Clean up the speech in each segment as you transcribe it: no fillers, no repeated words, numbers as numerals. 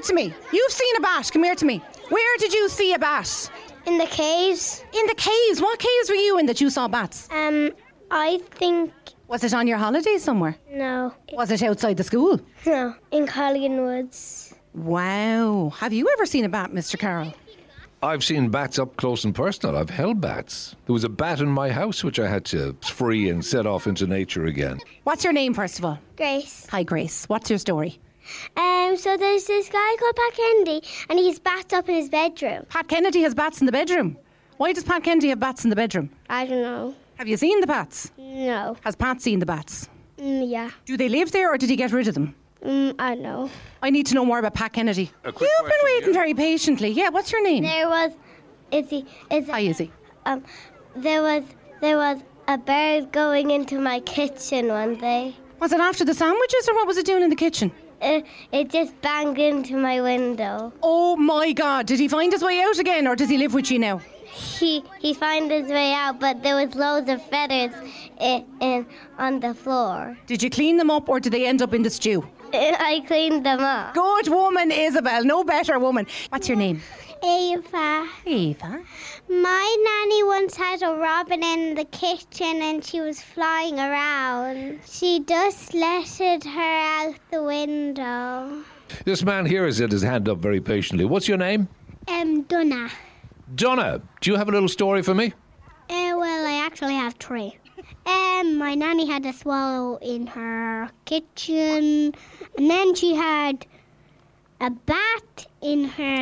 to me. You've seen a bat. Come here to me. Where did you see a bat? In the caves. In the caves. What caves were you in that you saw bats? I think... Was it on your holiday somewhere? No. Was it outside the school? No. In Colligan Woods. Wow. Have you ever seen a bat, Mr. Carroll? I've seen bats up close and personal. I've held bats. There was a bat in my house which I had to free and set off into nature again. What's your name, first of all? Grace. Hi, Grace. What's your story? So there's this guy called Pat Kennedy, and he's bats up in his bedroom. Pat Kennedy has bats in the bedroom. Why does Pat Kennedy have bats in the bedroom? I don't know. Have you seen the bats? No. Has Pat seen the bats? Yeah. Do they live there or did he get rid of them? I don't know. I need to know more about Pat Kennedy. You've been waiting very patiently. Yeah, what's your name? There was... Hi, Izzy. There was a bird going into my kitchen one day. Was it after the sandwiches or what was it doing in the kitchen? It just banged into my window. Oh my God, did he find his way out again or does he live with you now? He found his way out, but there was loads of feathers on the floor. Did you clean them up or did they end up in the stew? I cleaned them up. Good woman, Isabel. No better woman. What's your name? Ava. Ava. My nanny once had a robin in the kitchen and she was flying around. She just let her out the window. This man here has had his hand up very patiently. What's your name? Donna. Donna, do you have a little story for me? Well, I actually have 3. My nanny had a swallow in her kitchen, and then she had a bat in her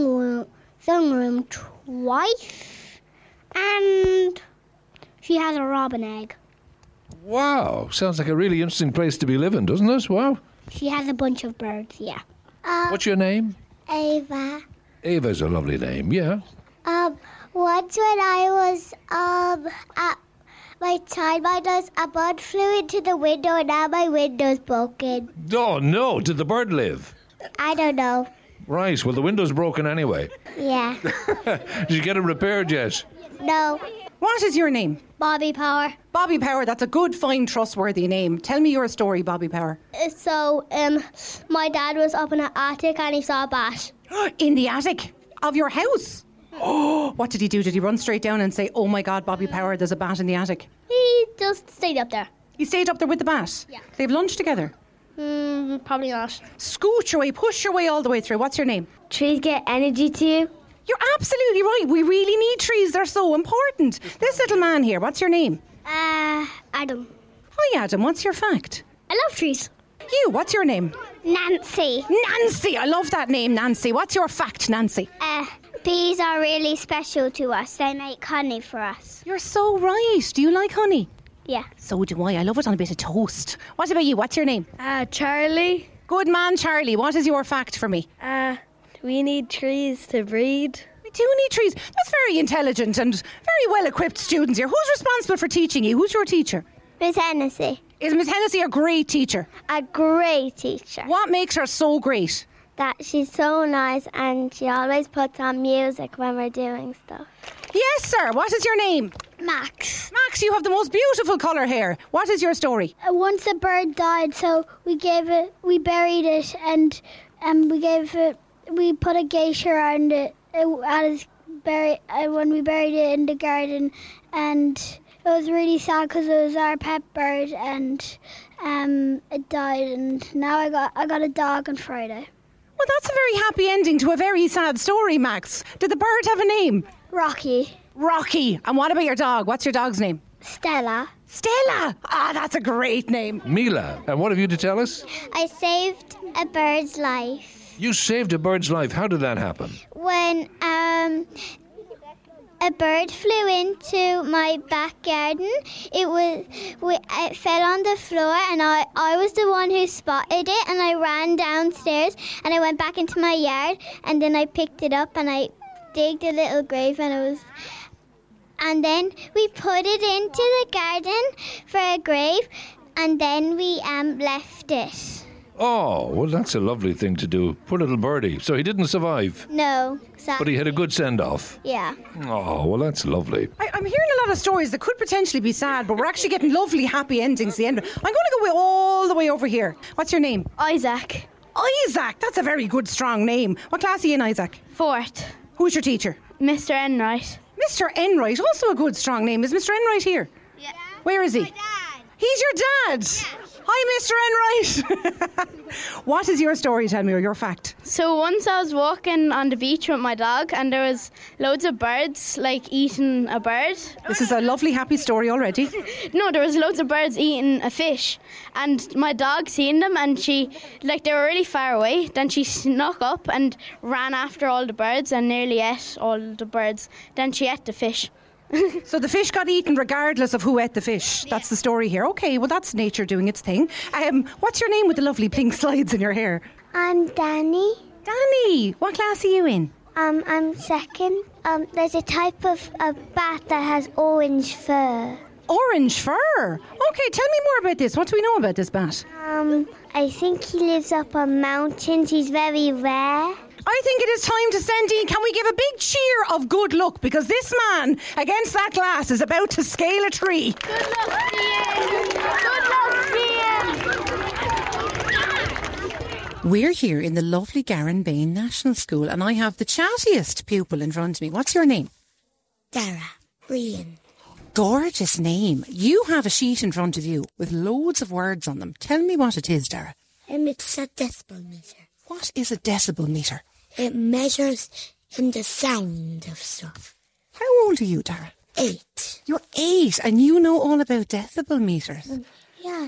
sunroom twice, and she has a robin egg. Wow, sounds like a really interesting place to be living, doesn't it? Wow. She has a bunch of birds, yeah. What's your name? Ava. Ava's a lovely name, yeah. Once when I was at my childminders, a bird flew into the window and now my window's broken. Oh, no. Did the bird live? I don't know. Right. Well, the window's broken anyway. Yeah. Did you get it repaired yet? No. What is your name? Bobby Power. Bobby Power. That's a good, fine, trustworthy name. Tell me your story, Bobby Power. So, my dad was up in an attic and he saw a bat. In the attic of your house? Oh, what did he do? Did he run straight down and say, oh my God, Bobby Power, there's a bat in the attic? He just stayed up there. He stayed up there with the bat? Yeah. They have lunch together? Probably not. Scooch your way, push your way all the way through. What's your name? Trees get energy to you. You're absolutely right. We really need trees. They're so important. This little man here, what's your name? Adam. Hi, Adam. What's your fact? I love trees. You, what's your name? Nancy. Nancy. I love that name, Nancy. What's your fact, Nancy? Bees are really special to us. They make honey for us. You're so right. Do you like honey? Yeah. So do I. I love it on a bit of toast. What about you? What's your name? Charlie. Good man, Charlie. What is your fact for me? We need trees to breed. We do need trees. That's very intelligent and very well-equipped students here. Who's responsible for teaching you? Who's your teacher? Miss Hennessy. Is Miss Hennessy a great teacher? A great teacher. What makes her so great? That she's so nice and she always puts on music when we're doing stuff. Yes, sir. What is your name? Max. Max, you have the most beautiful colour hair. What is your story? Once a bird died, so we buried it, and we put a geisha around it when we buried it in the garden, and it was really sad because it was our pet bird, and it died, and now I got a dog on Friday. Well, that's a very happy ending to a very sad story, Max. Did the bird have a name? Rocky. Rocky. And what about your dog? What's your dog's name? Stella. Stella. Ah, that's a great name. Mila. And what have you to tell us? I saved a bird's life. You saved a bird's life. How did that happen? When a bird flew into my back garden. It fell on the floor, and I was the one who spotted it, and I ran downstairs and I went back into my yard, and then I picked it up and I digged a little grave, and then we put it into the garden for a grave, and then we left it. Oh, well, that's a lovely thing to do. Poor little birdie. So he didn't survive? No. But he had a good send-off? Yeah. Oh, well, that's lovely. I'm hearing a lot of stories that could potentially be sad, but we're actually getting lovely, happy endings at the end. I'm going to go all the way over here. What's your name? Isaac. Isaac, that's a very good, strong name. What class are you in, Isaac? 4th. Who's your teacher? Mr. Enright. Mr. Enright, also a good, strong name. Is Mr. Enright here? Yeah. Where is he? My dad. He's your dad. Yeah. Hi, Mr. Enright. What is your story, tell me, or your fact? So once I was walking on the beach with my dog and there was loads of birds like eating a bird. This is a lovely, happy story already. No, there was loads of birds eating a fish and my dog seen them and they were really far away. Then she snuck up and ran after all the birds and nearly ate all the birds. Then she ate the fish. So the fish got eaten regardless of who ate the fish. That's the story here. Okay, well, that's nature doing its thing. What's your name with the lovely pink slides in your hair? I'm Danny. Danny, what class are you in? I'm 2nd. There's a type of a bat that has orange fur. Orange fur. Okay, tell me more about this. What do we know about this bat? I think he lives up on mountains. He's very rare. I think it is time to send in. Can we give a big cheer of good luck? Because this man against that glass is about to scale a tree. Good luck, Ian. Good luck, Ian. We're here in the lovely Garran-Bain National School and I have the chattiest pupil in front of me. What's your name? Dara. Brian. Gorgeous name. You have a sheet in front of you with loads of words on them. Tell me what it is, Dara. It's a decibel meter. What is a decibel meter? It measures the sound of stuff. How old are you, Dara? 8. You're 8 and you know all about decibel meters. Yeah,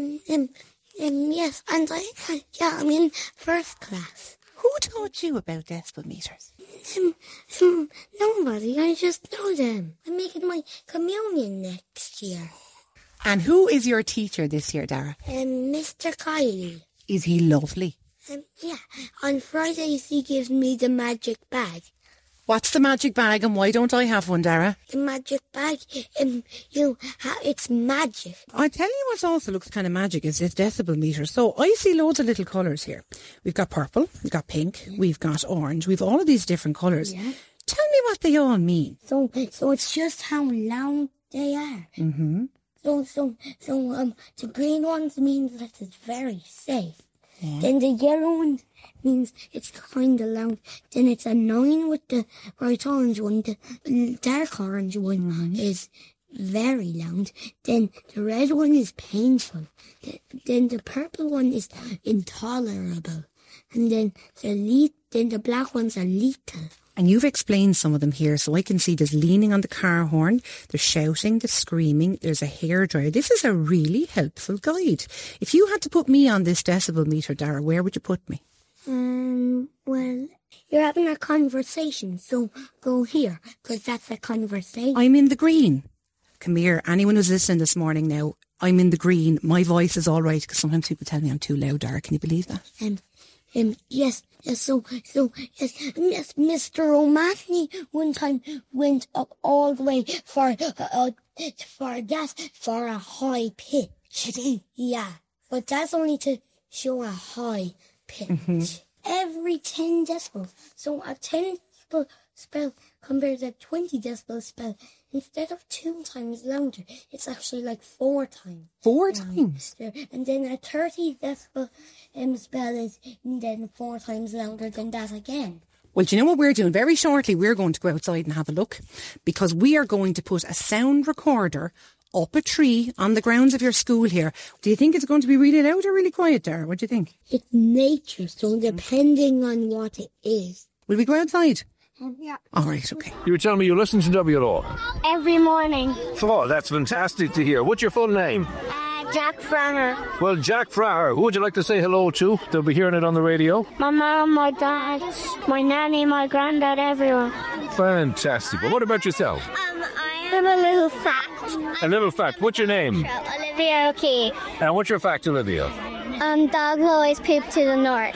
yes, and I'm in 1st class. Who taught you about decibel meters? Nobody, I just know them. I'm making my communion next year. And who is your teacher this year, Dara? Mr. Kiley. Is he lovely? Yeah, on Fridays he gives me the magic bag. What's the magic bag and why don't I have one, Dara? The magic bag, it's magic. I tell you what also looks kind of magic is this decibel meter. So I see loads of little colours here. We've got purple, we've got pink, we've got orange, we've all of these different colours. Yeah. Tell me what they all mean. So it's just how loud they are. Mm-hmm. So the green ones means that it's very safe. Yeah. Then the yellow one means it's kind of loud. Then it's a 9 with the bright orange one. The dark orange one is very loud. Then the red one is painful. Then the purple one is intolerable. And then the black ones are lethal. And you've explained some of them here, so I can see there's leaning on the car horn, there's shouting, there's screaming, there's a hairdryer. This is a really helpful guide. If you had to put me on this decibel meter, Dara, where would you put me? Well, you're having a conversation, so go here, because that's a conversation. I'm in the green. Come here, anyone who's listening this morning now, I'm in the green. My voice is all right, because sometimes people tell me I'm too loud, Dara. Can you believe that? Yes, Mr. O'Mahony one time went up all the way for a high pitch. Yeah, but that's only to show a high pitch. Mm-hmm. Every 10 decibels. So a 10 decibel spell compared to a 20 decibel spell, instead of 2 times louder, it's actually like 4 times. 4 times? And then a 30 decibel spell is then 4 times louder than that again. Well, do you know what we're doing? Very shortly, we're going to go outside and have a look because we are going to put a sound recorder up a tree on the grounds of your school here. Do you think it's going to be really loud or really quiet, Dara? What do you think? It's nature, so depending on what it is. Will we go outside? Yeah. All right, okay. You were telling me you listen to WLO. Every morning. Oh, that's fantastic to hear. What's your full name? Jack Fraher. Well, Jack Fraher, who would you like to say hello to? They'll be hearing it on the radio. My mum, my dad, my nanny, my granddad, everyone. Fantastic. Well, what about yourself? I have a little fact. A little fact. What's your name? Olivia O'Keefe. And what's your fact, Olivia? Dogs always poop to the north.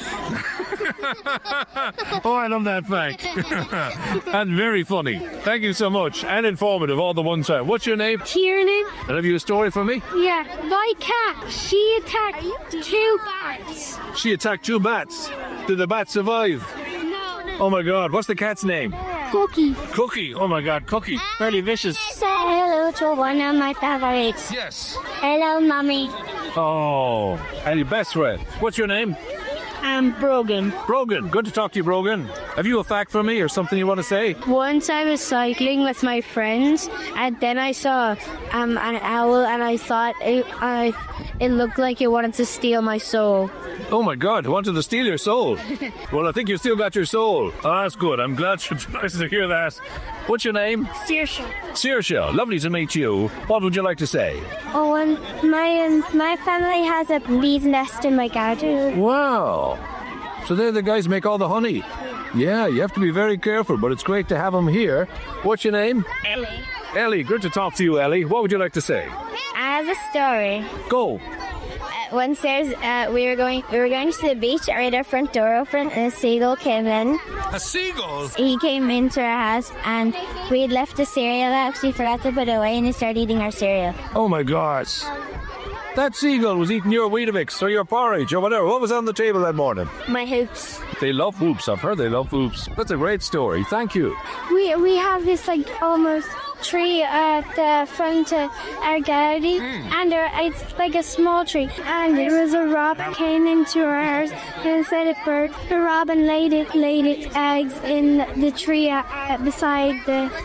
Oh, I love that fact. And very funny. Thank you so much. And informative all the one time. What's your name? Tiernan. And have you a story for me? Yeah. My cat, she attacked 2 bats. She attacked 2 bats. Did the bat survive? No. Oh my God. What's the cat's name? Cookie. Cookie. Oh my God. Cookie. Fairly vicious. Say hello to one of my favorites. Yes. Hello, Mommy. Oh. And your best friend. What's your name? I'm Brogan. Brogan, good to talk to you, Brogan. Have you a fact for me or something you want to say? Once I was cycling with my friends, and then I saw an owl, and I thought it looked like it wanted to steal my soul. Oh my God, it wanted to steal your soul. Well, I think you still got your soul. Oh, that's good. I'm glad to hear that. What's your name? Saoirse. Saoirse, lovely to meet you. What would you like to say? Oh, and my family has a bee's nest in my garden. Wow. So they're the guys who make all the honey. Yeah, you have to be very careful, but it's great to have them here. What's your name? Ellie. Ellie, good to talk to you, Ellie. What would you like to say? I have a story. Go. Once we were going to the beach, right, our front door open, and a seagull came in. A seagull? He came into our house, and we had left the cereal out, we forgot to put it away, and he started eating our cereal. Oh my gosh. That seagull was eating your Weetabix or your porridge or whatever. What was on the table that morning? My hoops. They love hoops. I've heard they love hoops. That's a great story. Thank you. We have this almost tree at the front of our garden, and it's like a small tree, and there was a robin came into our house and said a bird. The robin laid its eggs in the tree beside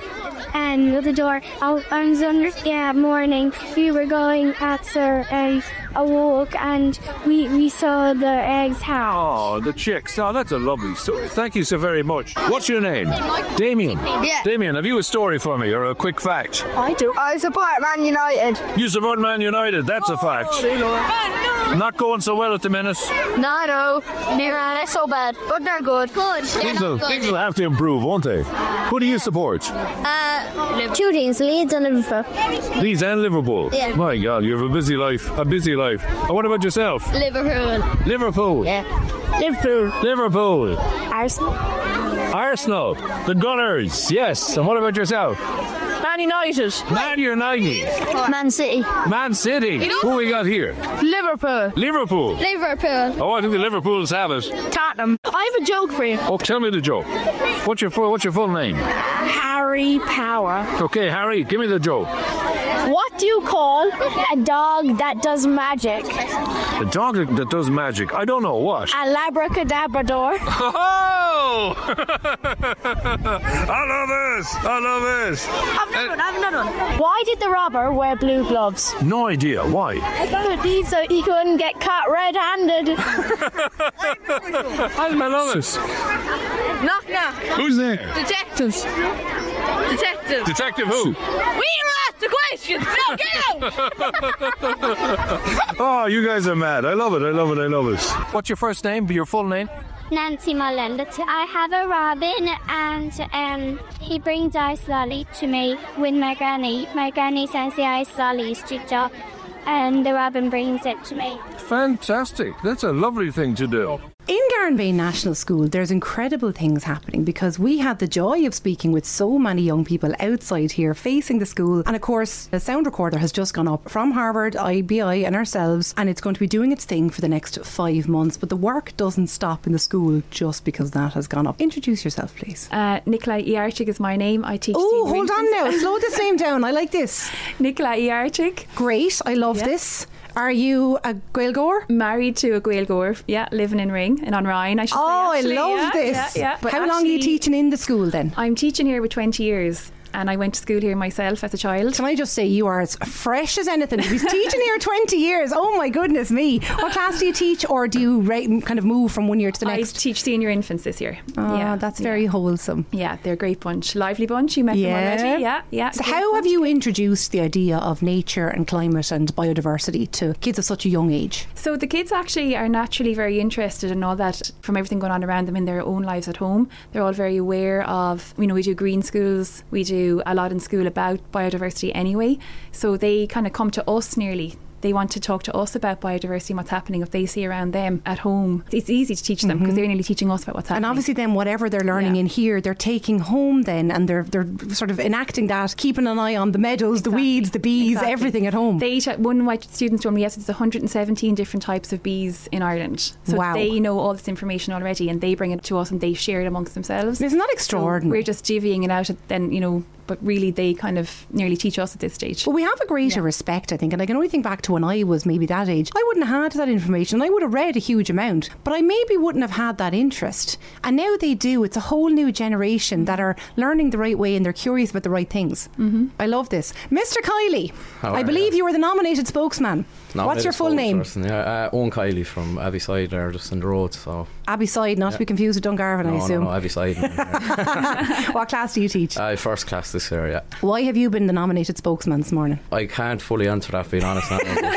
the door. On Sunday morning, we were going after a walk, and we saw the eggs hatch. Oh, the chicks. Oh, that's a lovely story. Thank you so very much. What's your name? Damien. Yeah. Damien, have you a story for me or a quick fact? I do. I support Man United. You support Man United. That's a fact. Not going so well at the minute. No. They're so bad, but they're good. Things will have to improve, won't they? Who do you support? Two teams, Leeds and Liverpool. Leeds and Liverpool. Yeah. My God, you have a busy life. And what about yourself? Liverpool. Yeah. Liverpool. Arsenal. The Gunners. Yes. And what about yourself? Man United. Man United. Man City. Man City. Who we got here? Liverpool. Oh, I think the Liverpools have it. Tottenham. I have a joke for you. Oh, tell me the joke. What's your full name? Harry Power. Okay, Harry, give me the joke. What do you call a dog that does magic? A dog that does magic. I don't know what. A labracadabrador. Oh! I love it. I've another one. Why did the robber wear blue gloves? No idea. Why? So he couldn't get caught red-handed. I love it. Knock. Who's there? Detectives. Detective who? We asked the questions. No, get out. Oh, you guys are mad. I love it. What's your first name? Your full name? Nancy Mullen. I have a robin, and he brings ice lolly to me with my granny. My granny sends the ice lollies to Joe, and the robin brings it to me. Fantastic. That's a lovely thing to do. In Garnbane National School, there's incredible things happening because we had the joy of speaking with so many young people outside here facing the school. And of course, the sound recorder has just gone up from Harvard, IBI and ourselves, and it's going to be doing its thing for the next 5 months. But the work doesn't stop in the school just because that has gone up. Introduce yourself, please. Nicola Iarchik is my name. I teach. Oh, hold on now. Slow this name down. I like this. Nicola Iarchik. Great. I love this. Are you a Gaeilgeoir? Married to a Gaeilgeoir, living in Ring and on Ryan, I should say. I love this. But how long are you teaching in the school then? I'm teaching here with 20 years. And I went to school here myself as a child. Can I just say you are as fresh as anything. He's teaching here 20 years. Oh my goodness me. What class do you teach, or do you kind of move from one year to the next? I teach senior infants this year. That's very wholesome. Yeah, they're a great bunch. Lively bunch. You met them already. Yeah. So how have you introduced the idea of nature and climate and biodiversity to kids of such a young age? So the kids actually are naturally very interested in all that from everything going on around them in their own lives at home. They're all very aware of, we do green schools, we do a lot in school about biodiversity anyway, so they kind of come to us nearly. They want to talk to us about biodiversity and what's happening if they see around them at home. It's easy to teach them because they're nearly teaching us about what's happening. And obviously then whatever they're learning in here, they're taking home then, and they're sort of enacting that, keeping an eye on the meadows, the weeds, the bees, everything at home. One of my students told me yesterday there's 117 different types of bees in Ireland. So they know all this information already, and they bring it to us and they share it amongst themselves. Isn't that extraordinary? So we're just divvying it out then, but really they kind of nearly teach us at this stage. But we have a greater respect, I think, and I can only think back to when I was maybe that age. I wouldn't have had that information. I would have read a huge amount, but I maybe wouldn't have had that interest. And now they do. It's a whole new generation that are learning the right way and they're curious about the right things. I love this. Mr. Kiley, I believe you were the nominated spokesman. What's your full name? Owen Kiley from Abbeyside there, just in the road. So Abbeyside, not to be confused with Dungarvan, I assume. No, Abbeyside. What class do you teach? First class this year, yeah. Why have you been the nominated spokesman this morning? I can't fully answer that, being honest.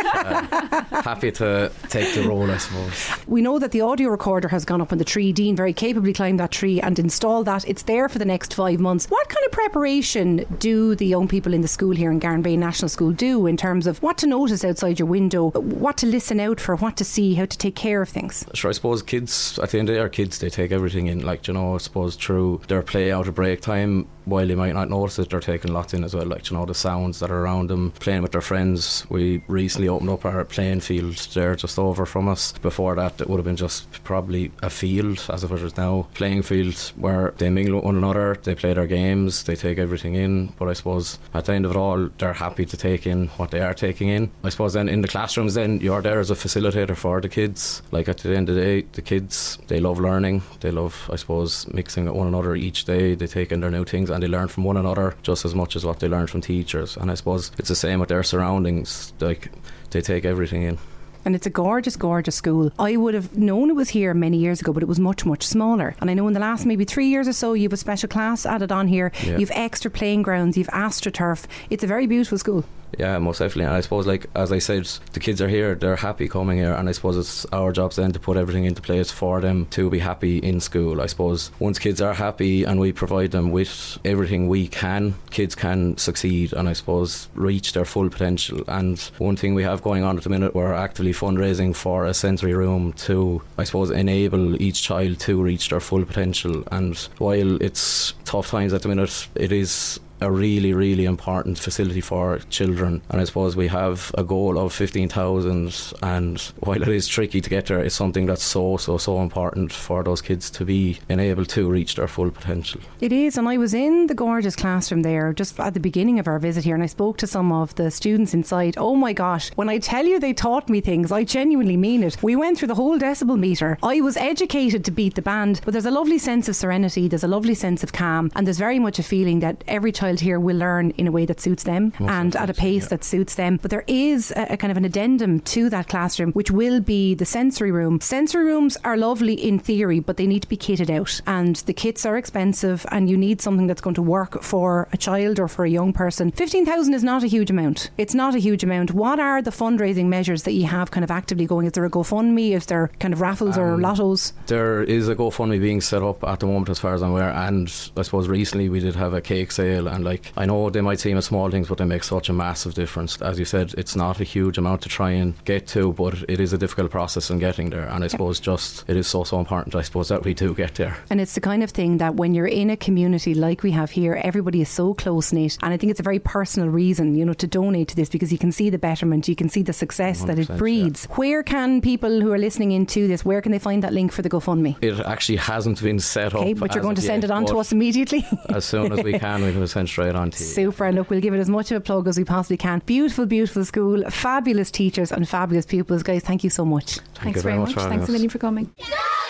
Happy to take the role, I suppose. We know that the audio recorder has gone up on the tree. Dean very capably climbed that tree and installed that. It's there for the next 5 months. What kind of preparation do the young people in the school here in Garnbay National School do in terms of what to notice outside your window, what to listen out for, what to see, how to take care of things? Sure, I suppose kids, at the end of the day, are kids, they take everything in, like, you know, I suppose through their play out of break time. While they might not notice it, they're taking lots in as well, like, you know, the sounds that are around them, playing with their friends. We recently opened up our playing field there just over from us. Before that, it would have been just probably a field, as it is now, playing field where they mingle with one another, they play their games, they take everything in. But I suppose at the end of it all, they're happy to take in what they are taking in. I suppose then in the classrooms, then you're there as a facilitator for the kids. Like, at the end of the day, the kids, they love learning, they love, I suppose, mixing with one another each day. They take in their new things and they learn from one another just as much as what they learn from teachers. And I suppose it's the same with their surroundings, like, they take everything in. And it's a gorgeous, gorgeous school. I would have known it was here many years ago, but it was much, much smaller. And I know in the last maybe 3 years or so, you've a special class added on here. Yeah. You've extra playing grounds, you've AstroTurf. It's a very beautiful school. Yeah, most definitely. And I suppose, like, as I said, the kids are here, they're happy coming here, and I suppose it's our jobs then to put everything into place for them to be happy in school. I suppose once kids are happy and we provide them with everything we can, kids can succeed and I suppose reach their full potential. And one thing we have going on at the minute, we're actively fundraising for a sensory room to, I suppose, enable each child to reach their full potential. And while it's tough times at the minute, it is a really, really important facility for children, and I suppose we have a goal of 15,000, and while it is tricky to get there, it's something that's so important for those kids to be enabled to reach their full potential. It is, and I was in the gorgeous classroom there just at the beginning of our visit here, and I spoke to some of the students inside. Oh my gosh, when I tell you they taught me things, I genuinely mean it. We went through the whole decibel meter. I was educated to beat the band, but there's a lovely sense of serenity, there's a lovely sense of calm, and there's very much a feeling that every child here will learn in a way that suits them and at a pace that suits them. But there is a kind of an addendum to that classroom, which will be the sensory room. Sensory rooms are lovely in theory, but they need to be kitted out, and the kits are expensive, and you need something that's going to work for a child or for a young person. 15,000 is not a huge amount. It's not a huge amount. What are the fundraising measures that you have kind of actively going? Is there a GoFundMe? Is there kind of raffles or lottos? There is a GoFundMe being set up at the moment, as far as I'm aware, and I suppose recently we did have a cake sale, and like, I know they might seem as small things, but they make such a massive difference. As you said, it's not a huge amount to try and get to, but it is a difficult process in getting there, and I suppose just it is so important, I suppose, that we do get there. And it's the kind of thing that when you're in a community like we have here, everybody is so close-knit, and I think it's a very personal reason, you know, to donate to this, because you can see the betterment, you can see the success that it breeds. Yeah. Where can people who are listening into this, where can they find that link for the GoFundMe? It actually hasn't been set up. Okay, but you're going to send it on to us immediately? As soon as we can, we can send straight on to you. Super, and look, we'll give it as much of a plug as we possibly can. Beautiful, beautiful school, fabulous teachers and fabulous pupils. Guys, thank you so much. Thanks very much. Thanks a million for coming.